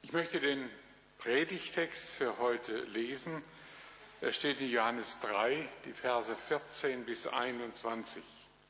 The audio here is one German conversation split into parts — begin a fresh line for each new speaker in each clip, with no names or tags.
Ich möchte den Predigtext für heute lesen. Er steht in Johannes 3, die Verse 14 bis 21.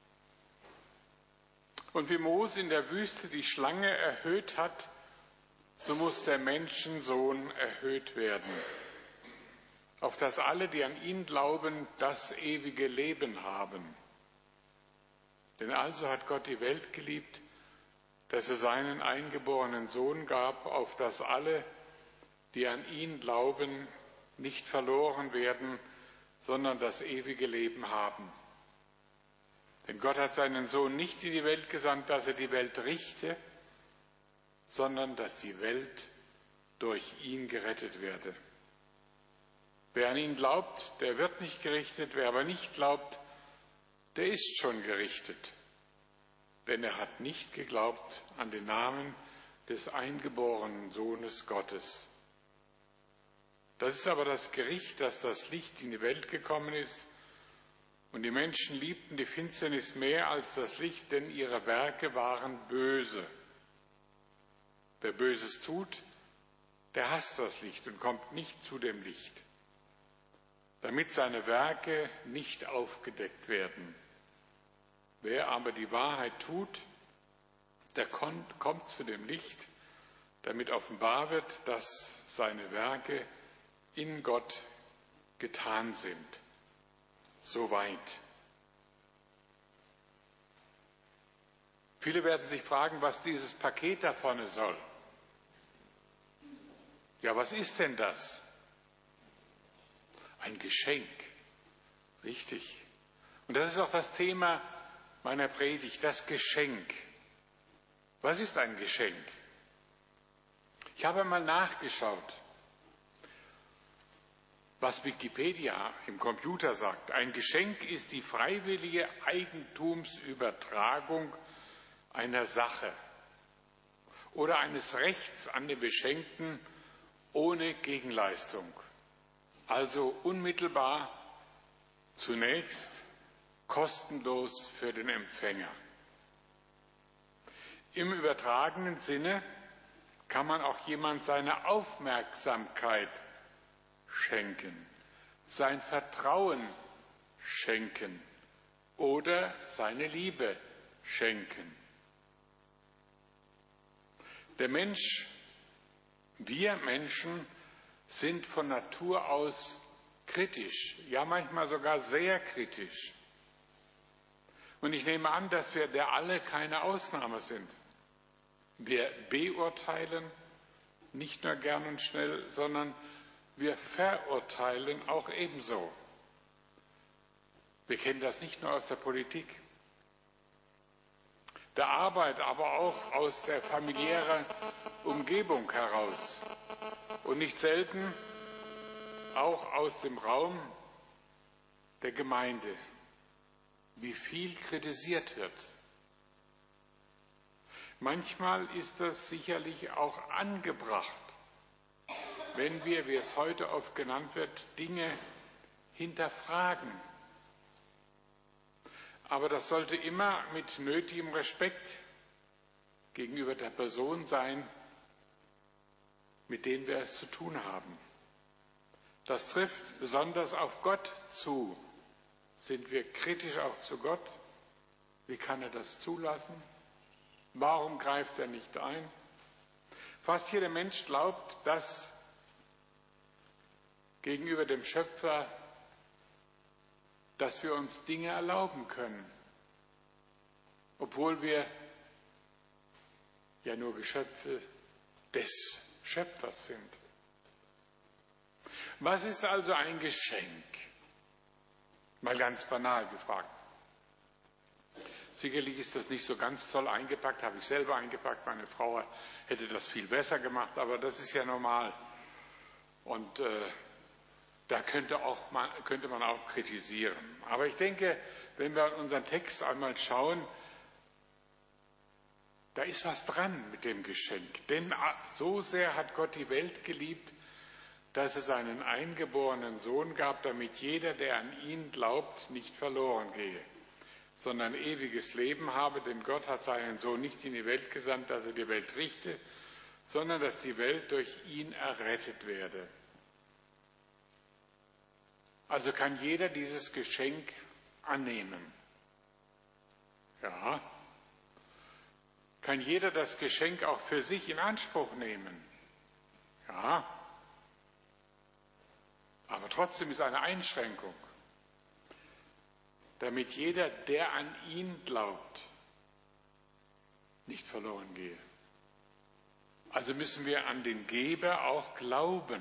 Und wie Mose in der Wüste die Schlange erhöht hat, so muss der Menschensohn erhöht werden, auf dass alle, die an ihn glauben, das ewige Leben haben. Denn also hat Gott die Welt geliebt, dass er seinen eingeborenen Sohn gab, auf dass alle, die an ihn glauben, nicht verloren werden, sondern das ewige Leben haben. Denn Gott hat seinen Sohn nicht in die Welt gesandt, dass er die Welt richte, sondern dass die Welt durch ihn gerettet werde. Wer an ihn glaubt, der wird nicht gerichtet, wer aber nicht glaubt, der ist schon gerichtet. Denn er hat nicht geglaubt an den Namen des eingeborenen Sohnes Gottes. Das ist aber das Gericht, dass das Licht in die Welt gekommen ist, und die Menschen liebten die Finsternis mehr als das Licht, denn ihre Werke waren böse. Wer Böses tut, der hasst das Licht und kommt nicht zu dem Licht, damit seine Werke nicht aufgedeckt werden. Wer aber die Wahrheit tut, der kommt zu dem Licht, damit offenbar wird, dass seine Werke in Gott getan sind. Soweit. Viele werden sich fragen, was dieses Paket da vorne soll. Ja, was ist denn das? Ein Geschenk. Richtig. Und das ist auch das Thema meiner Predigt, das Geschenk. Was ist ein Geschenk? Ich habe mal nachgeschaut, was Wikipedia im Computer sagt. Ein Geschenk ist die freiwillige Eigentumsübertragung einer Sache oder eines Rechts an den Beschenkten ohne Gegenleistung. Also unmittelbar, zunächst kostenlos für den Empfänger. Im übertragenen Sinne kann man auch jemand seine Aufmerksamkeit schenken, sein Vertrauen schenken oder seine Liebe schenken. Der Mensch, wir Menschen sind von Natur aus kritisch, ja manchmal sogar sehr kritisch. Und ich nehme an, dass wir der alle keine Ausnahme sind. Wir beurteilen nicht nur gern und schnell, sondern wir verurteilen auch ebenso. Wir kennen das nicht nur aus der Politik, der Arbeit, aber auch aus der familiären Umgebung heraus. Und nicht selten auch aus dem Raum der Gemeinde, wie viel kritisiert wird. Manchmal ist das sicherlich auch angebracht, wenn wir, wie es heute oft genannt wird, Dinge hinterfragen. Aber das sollte immer mit nötigem Respekt gegenüber der Person sein, mit denen wir es zu tun haben. Das trifft besonders auf Gott zu. Sind wir kritisch auch zu Gott? Wie kann er das zulassen? Warum greift er nicht ein? Fast jeder Mensch glaubt, dass gegenüber dem Schöpfer, dass wir uns Dinge erlauben können, obwohl wir ja nur Geschöpfe des Schöpfers sind. Was ist also ein Geschenk? Mal ganz banal gefragt. Sicherlich ist das nicht so ganz toll eingepackt, habe ich selber eingepackt. Meine Frau hätte das viel besser gemacht, aber das ist ja normal. Und da könnte man auch kritisieren. Aber ich denke, wenn wir unseren Text einmal schauen, da ist was dran mit dem Geschenk. Denn so sehr hat Gott die Welt geliebt, dass er seinen eingeborenen Sohn gab, damit jeder, der an ihn glaubt, nicht verloren gehe, sondern ewiges Leben habe. Denn Gott hat seinen Sohn nicht in die Welt gesandt, dass er die Welt richte, sondern dass die Welt durch ihn errettet werde. Also kann jeder dieses Geschenk annehmen. Ja. Kann jeder das Geschenk auch für sich in Anspruch nehmen? Ja. Aber trotzdem ist eine Einschränkung, damit jeder, der an ihn glaubt, nicht verloren gehe. Also müssen wir an den Geber auch glauben.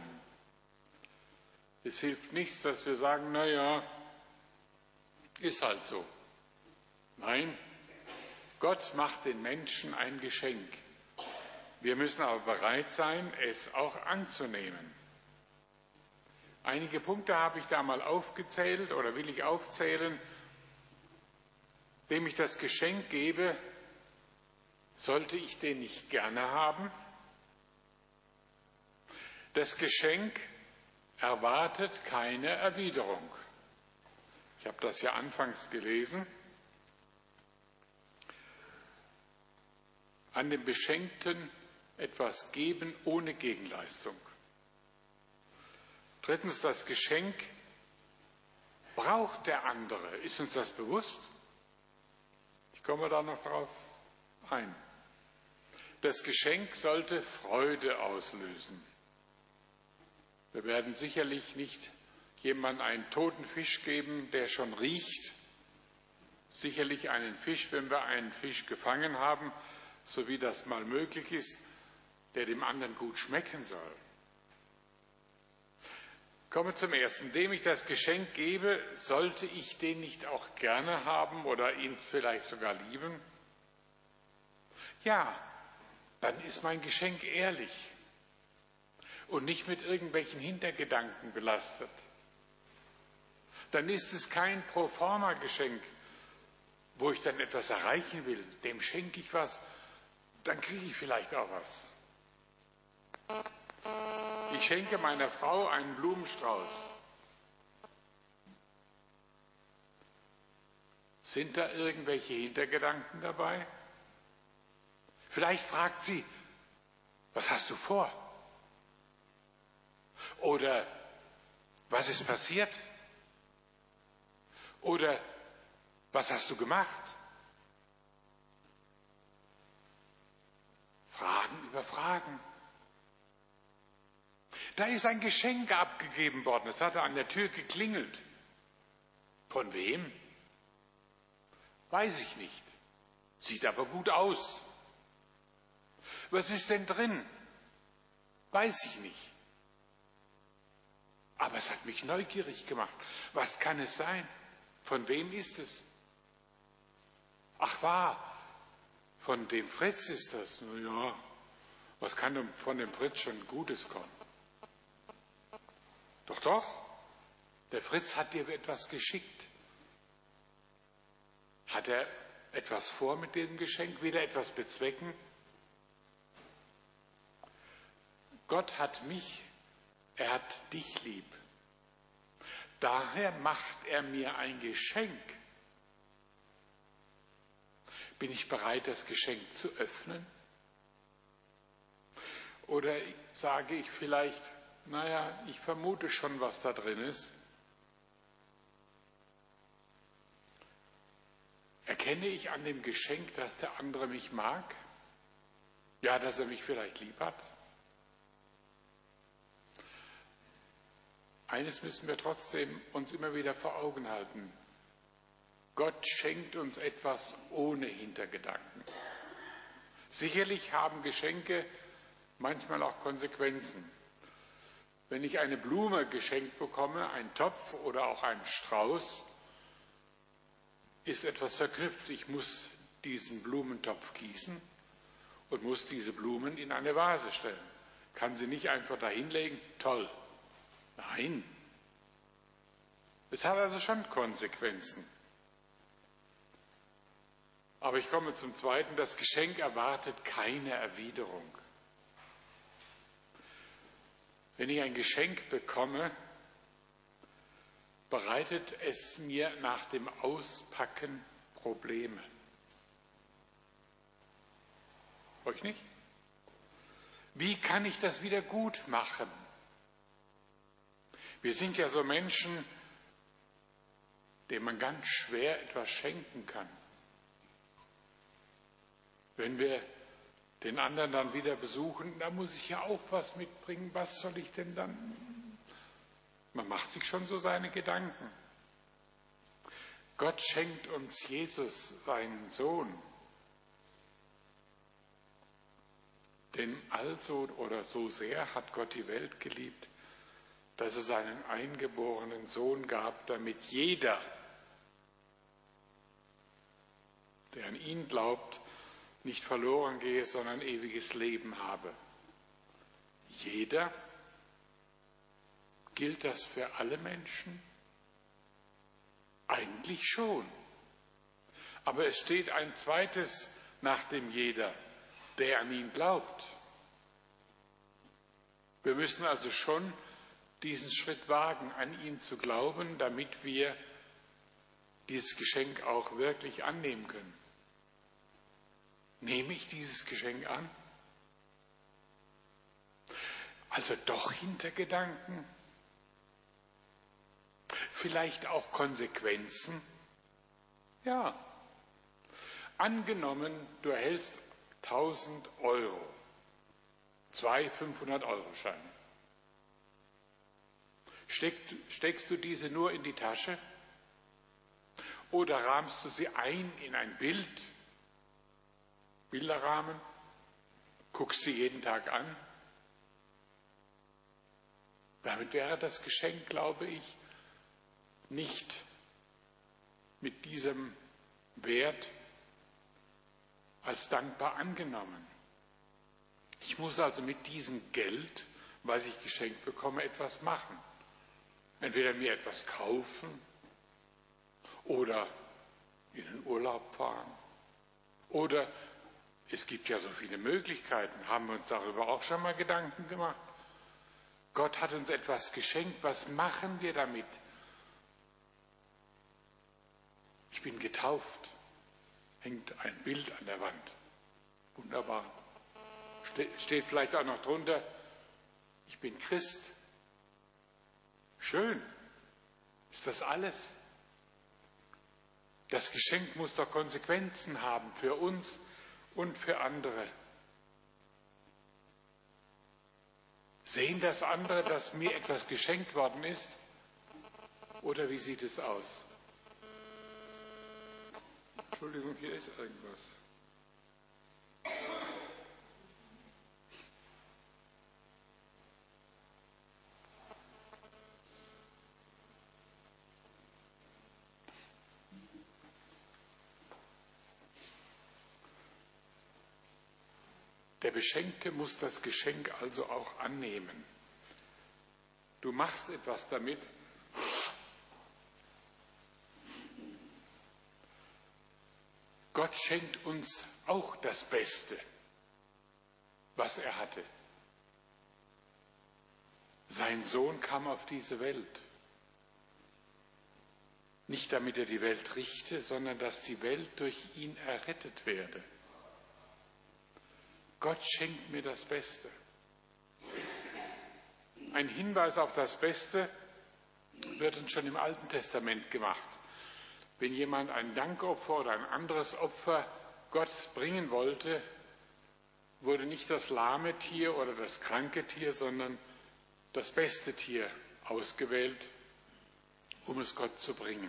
Es hilft nichts, dass wir sagen, na ja, ist halt so. Nein, Gott macht den Menschen ein Geschenk. Wir müssen aber bereit sein, es auch anzunehmen. Einige Punkte habe ich da mal aufgezählt oder will ich aufzählen. Dem ich das Geschenk gebe, sollte ich den nicht gerne haben? Das Geschenk erwartet keine Erwiderung. Ich habe das ja anfangs gelesen. An dem Beschenkten etwas geben ohne Gegenleistung. Drittens, das Geschenk braucht der andere. Ist uns das bewusst? Ich komme da noch drauf ein. Das Geschenk sollte Freude auslösen. Wir werden sicherlich nicht jemandem einen toten Fisch geben, der schon riecht. Sicherlich einen Fisch, wenn wir einen Fisch gefangen haben, so wie das mal möglich ist, der dem anderen gut schmecken soll. Komme zum Ersten. Dem ich das Geschenk gebe, sollte ich den nicht auch gerne haben oder ihn vielleicht sogar lieben? Ja, dann ist mein Geschenk ehrlich und nicht mit irgendwelchen Hintergedanken belastet. Dann ist es kein Proforma-Geschenk, wo ich dann etwas erreichen will. Dem schenke ich was, dann kriege ich vielleicht auch was. Ich schenke meiner Frau einen Blumenstrauß. Sind da irgendwelche Hintergedanken dabei? Vielleicht fragt sie, was hast du vor? Oder was ist passiert? Oder was hast du gemacht? Fragen über Fragen. Da ist ein Geschenk abgegeben worden. Es hatte an der Tür geklingelt. Von wem? Weiß ich nicht. Sieht aber gut aus. Was ist denn drin? Weiß ich nicht. Aber es hat mich neugierig gemacht. Was kann es sein? Von wem ist es? Ach wahr, von dem Fritz ist das. Na ja, was kann denn von dem Fritz schon Gutes kommen? Doch, doch, der Fritz hat dir etwas geschickt. Hat er etwas vor mit dem Geschenk? Will er etwas bezwecken? Gott hat mich, er hat dich lieb. Daher macht er mir ein Geschenk. Bin ich bereit, das Geschenk zu öffnen? Oder sage ich vielleicht, naja, ich vermute schon, was da drin ist. Erkenne ich an dem Geschenk, dass der andere mich mag? Ja, dass er mich vielleicht lieb hat? Eines müssen wir trotzdem uns immer wieder vor Augen halten. Gott schenkt uns etwas ohne Hintergedanken. Sicherlich haben Geschenke manchmal auch Konsequenzen. Wenn ich eine Blume geschenkt bekomme, einen Topf oder auch einen Strauß, ist etwas verknüpft. Ich muss diesen Blumentopf gießen und muss diese Blumen in eine Vase stellen. Kann sie nicht einfach dahinlegen, toll. Nein. Es hat also schon Konsequenzen. Aber ich komme zum Zweiten. Das Geschenk erwartet keine Erwiderung. Wenn ich ein Geschenk bekomme, bereitet es mir nach dem Auspacken Probleme. Euch nicht? Wie kann ich das wieder gut machen? Wir sind ja so Menschen, denen man ganz schwer etwas schenken kann. Wenn wir den anderen dann wieder besuchen, da muss ich ja auch was mitbringen. Was soll ich denn dann? Man macht sich schon so seine Gedanken. Gott schenkt uns Jesus, seinen Sohn. Denn also oder so sehr hat Gott die Welt geliebt, dass er seinen eingeborenen Sohn gab, damit jeder, der an ihn glaubt, nicht verloren gehe, sondern ewiges Leben habe. Jeder? Gilt das für alle Menschen? Eigentlich schon. Aber es steht ein zweites nach dem jeder, der an ihn glaubt. Wir müssen also schon diesen Schritt wagen, an ihn zu glauben, damit wir dieses Geschenk auch wirklich annehmen können. Nehme ich dieses Geschenk an? Also doch Hintergedanken? Vielleicht auch Konsequenzen? Ja. Angenommen, du erhältst 1.000 Euro, 2 500-Euro-Scheine. Steckst du diese nur in die Tasche oder rahmst du sie ein in ein Bild, Bilderrahmen, guckst sie jeden Tag an? Damit wäre das Geschenk, glaube ich, nicht mit diesem Wert als dankbar angenommen. Ich muss also mit diesem Geld, was ich geschenkt bekomme, etwas machen. Entweder mir etwas kaufen oder in den Urlaub fahren. Oder es gibt ja so viele Möglichkeiten. Haben wir uns darüber auch schon mal Gedanken gemacht? Gott hat uns etwas geschenkt. Was machen wir damit? Ich bin getauft. Hängt ein Bild an der Wand. Wunderbar. Steht vielleicht auch noch drunter, ich bin Christ. Schön. Ist das alles? Das Geschenk muss doch Konsequenzen haben für uns und für andere. Sehen das andere, dass mir etwas geschenkt worden ist? Oder wie sieht es aus? Entschuldigung, hier ist irgendwas. Der Beschenkte muss das Geschenk also auch annehmen. Du machst etwas damit. Gott schenkt uns auch das Beste, was er hatte. Sein Sohn kam auf diese Welt. Nicht damit er die Welt richte, sondern dass die Welt durch ihn errettet werde. Gott schenkt mir das Beste. Ein Hinweis auf das Beste wird uns schon im Alten Testament gemacht. Wenn jemand ein Dankopfer oder ein anderes Opfer Gott bringen wollte, wurde nicht das lahme Tier oder das kranke Tier, sondern das beste Tier ausgewählt, um es Gott zu bringen.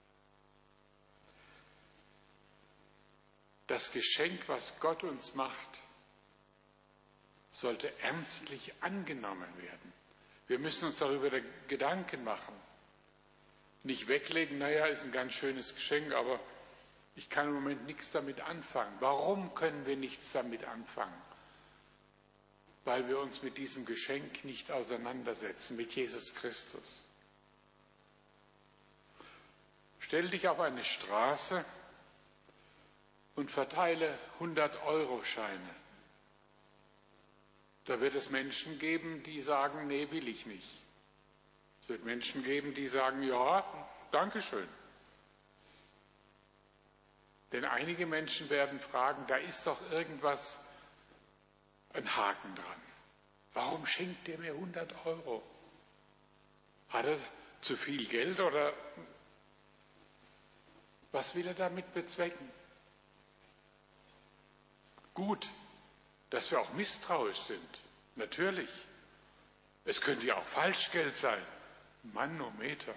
Das Geschenk, was Gott uns macht, sollte ernstlich angenommen werden. Wir müssen uns darüber Gedanken machen. Nicht weglegen, naja, ist ein ganz schönes Geschenk, aber ich kann im Moment nichts damit anfangen. Warum können wir nichts damit anfangen? Weil wir uns mit diesem Geschenk nicht auseinandersetzen, mit Jesus Christus. Stell dich auf eine Straße und verteile 100-Euro-Scheine. Da wird es Menschen geben, die sagen, nee, will ich nicht. Es wird Menschen geben, die sagen, ja, danke schön. Denn einige Menschen werden fragen, da ist doch irgendwas, ein Haken dran. Warum schenkt er mir 100 Euro? Hat er zu viel Geld oder was will er damit bezwecken? Gut, dass wir auch misstrauisch sind. Natürlich. Es könnte ja auch Falschgeld sein. Manometer.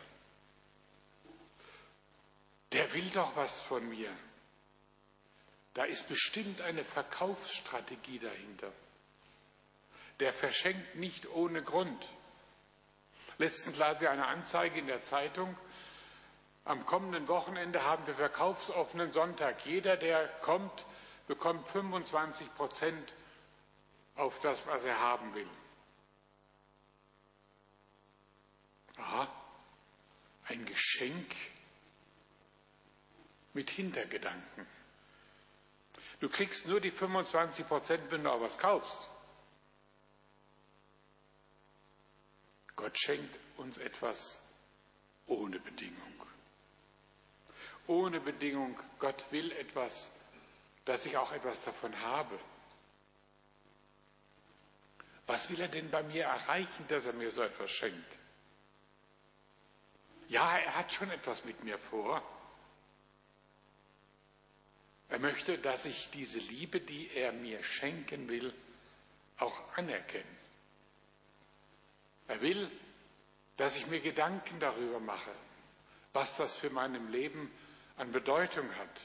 Der will doch was von mir. Da ist bestimmt eine Verkaufsstrategie dahinter. Der verschenkt nicht ohne Grund. Letztens las ich eine Anzeige in der Zeitung. Am kommenden Wochenende haben wir verkaufsoffenen Sonntag. Jeder, der kommt, bekommt 25% auf das, was er haben will. Aha, ein Geschenk mit Hintergedanken. Du kriegst nur die 25%, wenn du auch was kaufst. Gott schenkt uns etwas ohne Bedingung. Ohne Bedingung. Gott will etwas, dass ich auch etwas davon habe. Was will er denn bei mir erreichen, dass er mir so etwas schenkt? Ja, er hat schon etwas mit mir vor. Er möchte, dass ich diese Liebe, die er mir schenken will, auch anerkenne. Er will, dass ich mir Gedanken darüber mache, was das für meinem Leben an Bedeutung hat.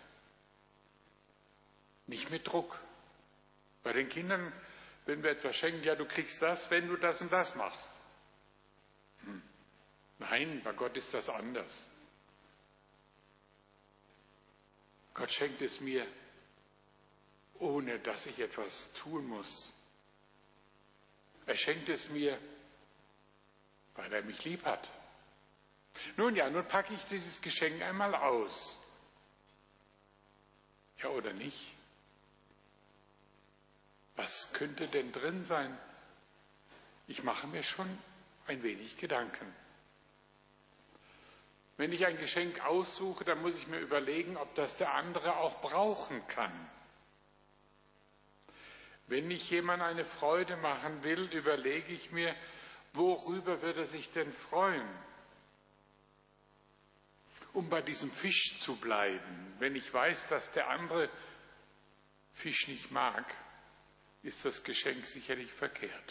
Nicht mit Druck. Bei den Kindern, wenn wir etwas schenken, ja, du kriegst das, wenn du das und das machst. Nein, bei Gott ist das anders. Gott schenkt es mir, ohne dass ich etwas tun muss. Er schenkt es mir, weil er mich lieb hat. Nun ja, nun packe ich dieses Geschenk einmal aus. Ja oder nicht? Was könnte denn drin sein? Ich mache mir schon ein wenig Gedanken. Wenn ich ein Geschenk aussuche, dann muss ich mir überlegen, ob das der andere auch brauchen kann. Wenn ich jemandem eine Freude machen will, überlege ich mir, worüber würde er sich denn freuen? Um bei diesem Fisch zu bleiben, wenn ich weiß, dass der andere Fisch nicht mag, ist das Geschenk sicherlich verkehrt.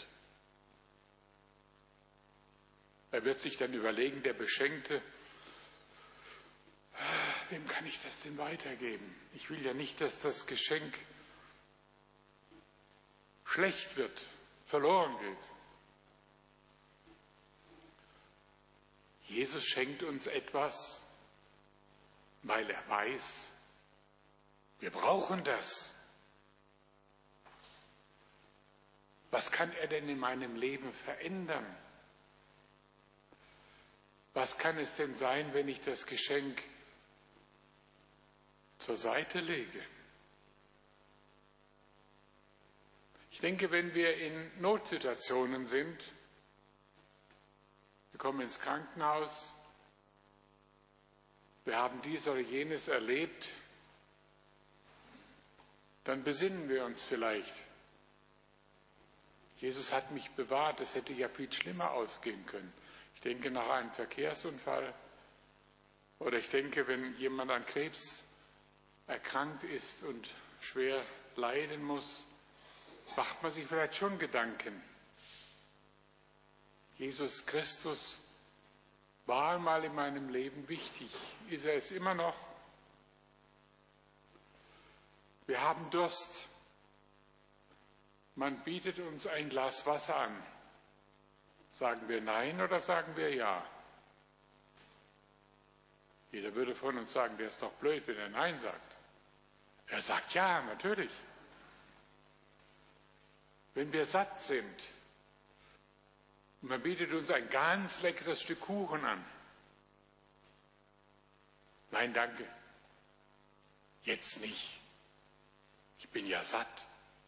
Er wird sich dann überlegen, der Beschenkte, wem kann ich das denn weitergeben? Ich will ja nicht, dass das Geschenk schlecht wird, verloren geht. Jesus schenkt uns etwas, weil er weiß, wir brauchen das. Was kann er denn in meinem Leben verändern? Was kann es denn sein, wenn ich das Geschenk zur Seite lege? Ich denke, wenn wir in Notsituationen sind, wir kommen ins Krankenhaus, wir haben dies oder jenes erlebt, dann besinnen wir uns vielleicht. Jesus hat mich bewahrt, es hätte ja viel schlimmer ausgehen können. Ich denke nach einem Verkehrsunfall oder ich denke, wenn jemand an Krebs erkrankt ist und schwer leiden muss, macht man sich vielleicht schon Gedanken. Jesus Christus war einmal in meinem Leben wichtig. Ist er es immer noch? Wir haben Durst. Man bietet uns ein Glas Wasser an. Sagen wir Nein oder sagen wir Ja? Jeder würde von uns sagen, der ist doch blöd, wenn er Nein sagt. Er sagt Ja, natürlich. Wenn wir satt sind und man bietet uns ein ganz leckeres Stück Kuchen an. Nein, danke. Jetzt nicht. Ich bin ja satt.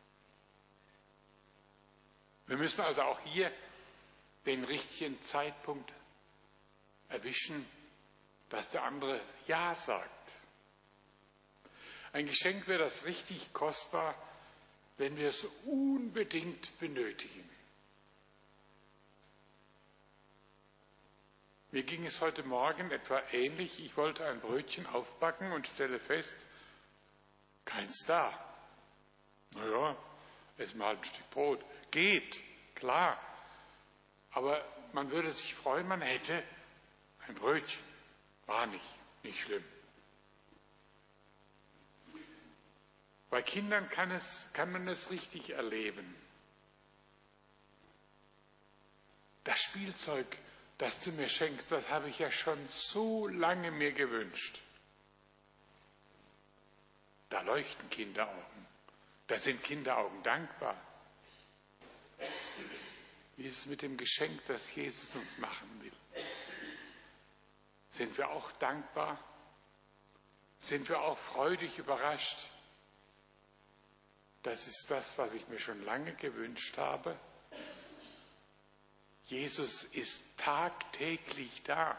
Wir müssen also auch hier den richtigen Zeitpunkt erwischen, dass der andere Ja sagt. Ein Geschenk wäre das richtig kostbar, wenn wir es unbedingt benötigen. Mir ging es heute Morgen etwa ähnlich. Ich wollte ein Brötchen aufbacken und stelle fest, keins da. Naja, essen wir halt ein Stück Brot. Geht, klar. Aber man würde sich freuen, man hätte ein Brötchen. War nicht schlimm. Bei Kindern kann man es richtig erleben. Das Spielzeug, das du mir schenkst, das habe ich ja schon so lange mir gewünscht. Da leuchten Kinderaugen. Da sind Kinderaugen dankbar. Wie ist es mit dem Geschenk, das Jesus uns machen will? Sind wir auch dankbar? Sind wir auch freudig überrascht? Das ist das, was ich mir schon lange gewünscht habe. Jesus ist tagtäglich da.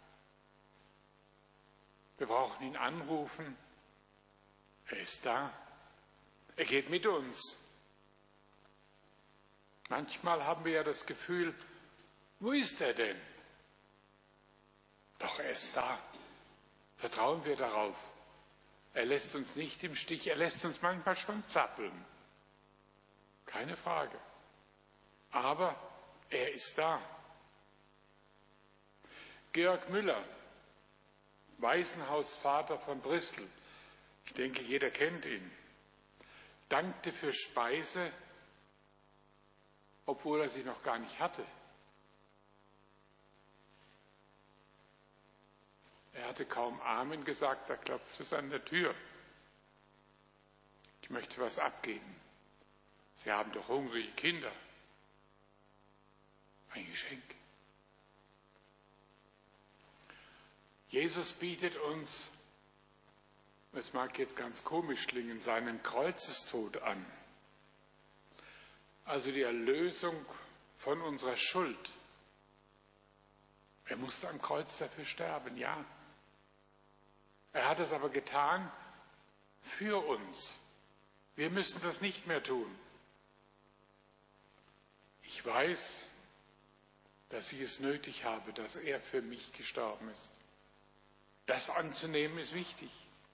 Wir brauchen ihn anrufen. Er ist da. Er geht mit uns. Manchmal haben wir ja das Gefühl, wo ist er denn? Doch er ist da. Vertrauen wir darauf. Er lässt uns nicht im Stich, er lässt uns manchmal schon zappeln. Keine Frage. Aber er ist da. Georg Müller, Waisenhausvater von Bristol, ich denke, jeder kennt ihn, dankte für Speise, obwohl er sie noch gar nicht hatte. Er hatte kaum Amen gesagt, da klopfte es an der Tür. Ich möchte was abgeben. Sie haben doch hungrige Kinder. Ein Geschenk. Jesus bietet uns, es mag jetzt ganz komisch klingen, seinen Kreuzestod an. Also die Erlösung von unserer Schuld. Er musste am Kreuz dafür sterben, ja. Er hat es aber getan für uns. Wir müssen das nicht mehr tun. Ich weiß, dass ich es nötig habe, dass er für mich gestorben ist. Das anzunehmen ist wichtig.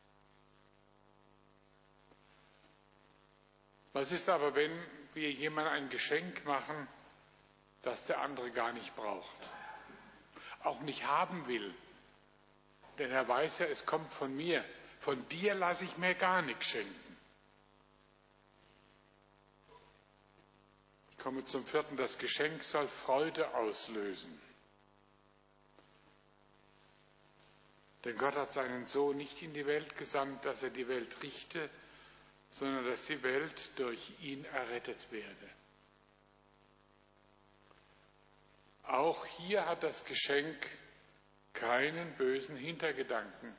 Was ist aber, wenn wir jemandem ein Geschenk machen, das der andere gar nicht braucht, auch nicht haben will? Denn er weiß ja, es kommt von mir. Von dir lasse ich mir gar nichts schenken. Ich komme zum 4. Das Geschenk soll Freude auslösen. Denn Gott hat seinen Sohn nicht in die Welt gesandt, dass er die Welt richte, sondern dass die Welt durch ihn errettet werde. Auch hier hat das Geschenk keinen bösen Hintergedanken.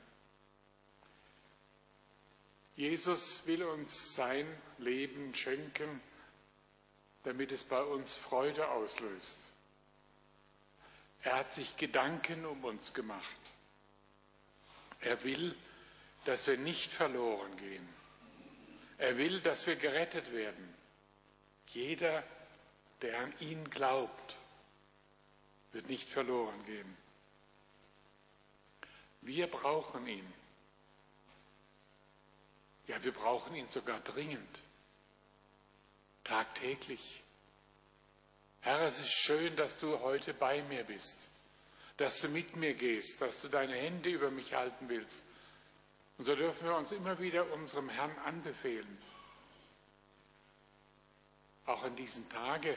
Jesus will uns sein Leben schenken, damit es bei uns Freude auslöst. Er hat sich Gedanken um uns gemacht. Er will, dass wir nicht verloren gehen. Er will, dass wir gerettet werden. Jeder, der an ihn glaubt, wird nicht verloren gehen. Wir brauchen ihn. Ja, wir brauchen ihn sogar dringend. Tagtäglich. Herr, es ist schön, dass du heute bei mir bist, dass du mit mir gehst, dass du deine Hände über mich halten willst. Und so dürfen wir uns immer wieder unserem Herrn anbefehlen. Auch an diesem Tage.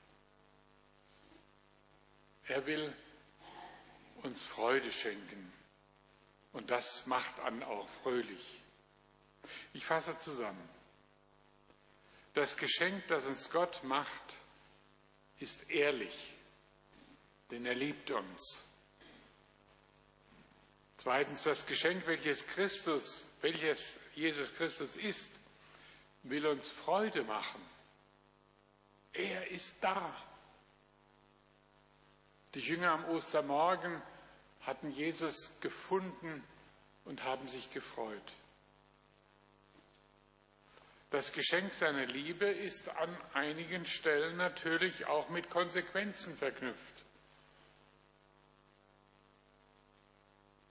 Er will uns Freude schenken. Und das macht an auch fröhlich. Ich fasse zusammen. Das Geschenk, das uns Gott macht, ist ehrlich, denn er liebt uns. Zweitens, das Geschenk, welches Jesus Christus ist, will uns Freude machen. Er ist da. Die Jünger am Ostermorgen hatten Jesus gefunden und haben sich gefreut. Das Geschenk seiner Liebe ist an einigen Stellen natürlich auch mit Konsequenzen verknüpft.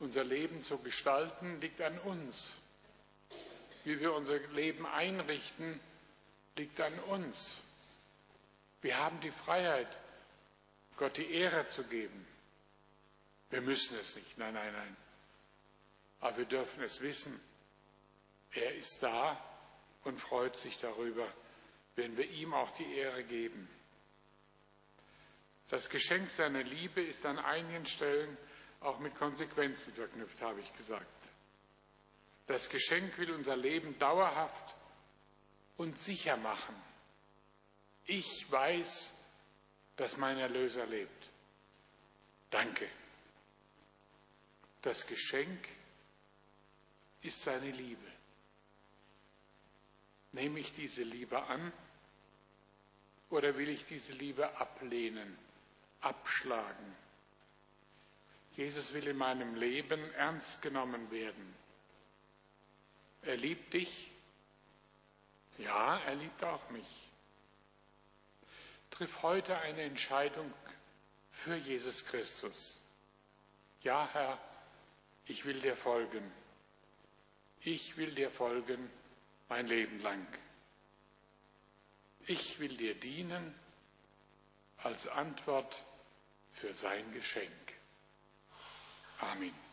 Unser Leben zu gestalten, liegt an uns. Wie wir unser Leben einrichten, liegt an uns. Wir haben die Freiheit, Gott die Ehre zu geben. Wir müssen es nicht, nein, nein, nein. Aber wir dürfen es wissen. Er ist da und freut sich darüber, wenn wir ihm auch die Ehre geben. Das Geschenk seiner Liebe ist an einigen Stellen auch mit Konsequenzen verknüpft, habe ich gesagt. Das Geschenk will unser Leben dauerhaft und sicher machen. Ich weiß, dass mein Erlöser lebt. Danke. Das Geschenk ist seine Liebe. Nehme ich diese Liebe an oder will ich diese Liebe ablehnen, abschlagen? Jesus will in meinem Leben ernst genommen werden. Er liebt dich. Ja, er liebt auch mich. Triff heute eine Entscheidung für Jesus Christus. Ja, Herr, ich will dir folgen. Ich will dir folgen mein Leben lang. Ich will dir dienen als Antwort für sein Geschenk. Amen.